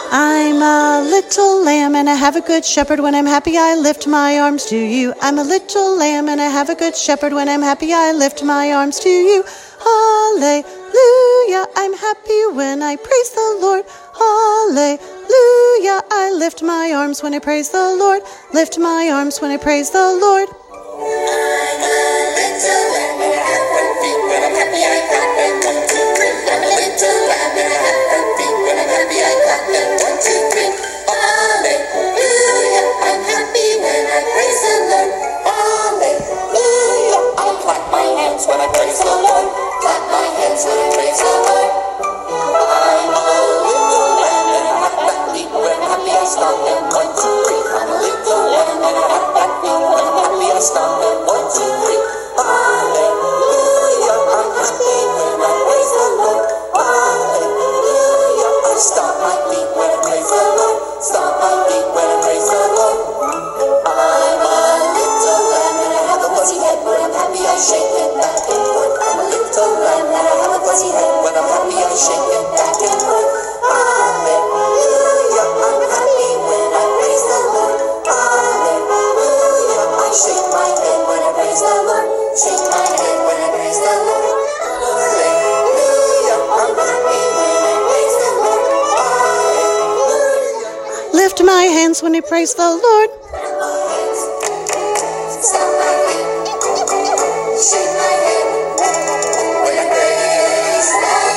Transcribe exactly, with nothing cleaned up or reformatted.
I'm a little lamb and I have a good shepherd. When I'm happy, I lift my arms to you. I'm a little lamb and I have a good shepherd. When I'm happy, I lift my arms to you. Hallelujah. I'm happy when I praise the Lord. Hallelujah. I lift my arms when I praise the Lord. Lift my arms when I praise the Lord. I'm a little lamb and I have front feet. When I'm happy, I clap them. One, two, three. I'm a little lamb and I have front feet. When I'm happy, I clap them. One, two, three. Hallelujah. I'm happy when I praise the Lord. Hallelujah. I clap my hands when I praise the Lord. Clap my hands when I praise the Lord. I'm a little lamb and I have fat feet. When I'm happy, I stomp them. One, two, three. I'm a little lamb and I have fat feet. When I'm happy, I stomp them. One, two, three. Hallelujah. I'm happy when I praise the Lord. Hallelujah. I stomp my feet when I praise the Lord. Stomp my feet when I praise the Lord. I'm a little lamb and I have a fuzzy head. When I'm happy, I shake it back and forth. I'm a little lamb and I have a fuzzy head. When I'm happy, I shake it back and forth. Hallelujah. I'm happy when I praise the Lord. Hallelujah. I shake my head when I praise the Lord. Shake my head when I praise the Lord. Hallelujah. I'm happy when I praise the Lord. Hallelujah. Lift my hands when I praise the Lord. Stomp my feet. Shake my head when I praise the Lord.